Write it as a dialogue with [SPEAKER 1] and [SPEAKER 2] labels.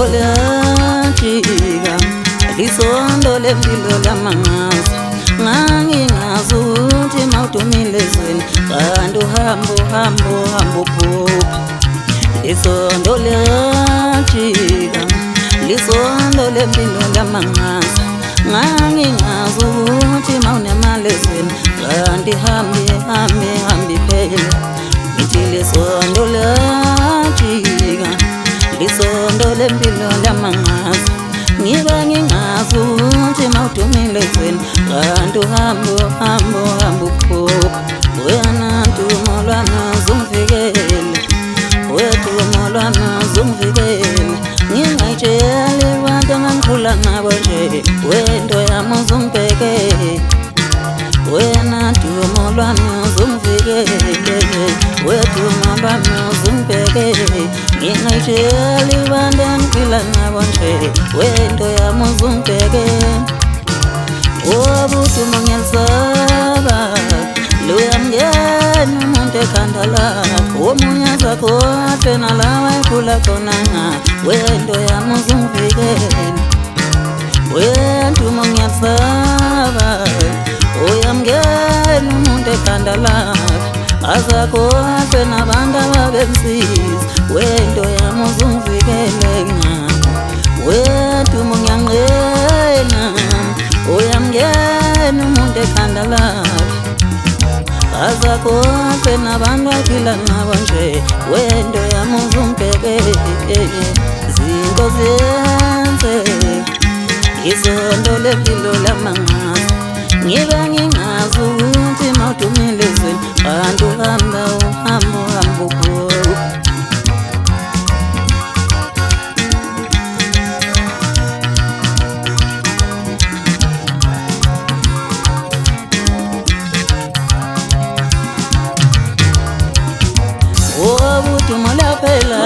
[SPEAKER 1] Lisondo liyajika, lisondo lempilo lamangazi. Ngangingazi ukuthi mawudumile ezweni kanti uhambo uphupha. Lisondo liyajika, lisondo lempilo lamangazi. Ngangingazi ukuthi mawunemali ezweni kanti hambi phela. Ngithi lisondo liyajika, lisondo lempilo lamangazi. Ngiba ngingazi ukuthi mawudumile ezweni kanti uhambo uphupha. Wena dumo lwami uzungivikele, dumo lwami uzungivikele. Ngingayitsheli abantu engangikhula nabo nje, wento yami uzungibheke. Wena dumo lwami uzungivikele, dumo lwami uzungibheke. Ngingayitsheli abantu engiphila nabo nje, wento yami uzungibheke. Ubudumo ngiyalisaba, luyamngena umuntu ekhanda lakho. Omunye azakhohlwe nalawa ekhula khona nga, wento yami uzungivikele. Dumo ngiyalisaba, uyamngena umuntu ekhanda lakho. Azakhohlwe nabantu ababemsiza, wento yami uzungivikele nga. Dumo ngiyanqena, uyamngena umuntu ekhanda lakho. Azakhohlwe nabantu aphila nabo nje, wento yami uzungibheke. Zinto ziyenzeka, isondo lempilo lamangazi. Ngiba ngingazi ukuthi mawudumile ezweni kanti uhambo uphupha. Ubudumo liyaphela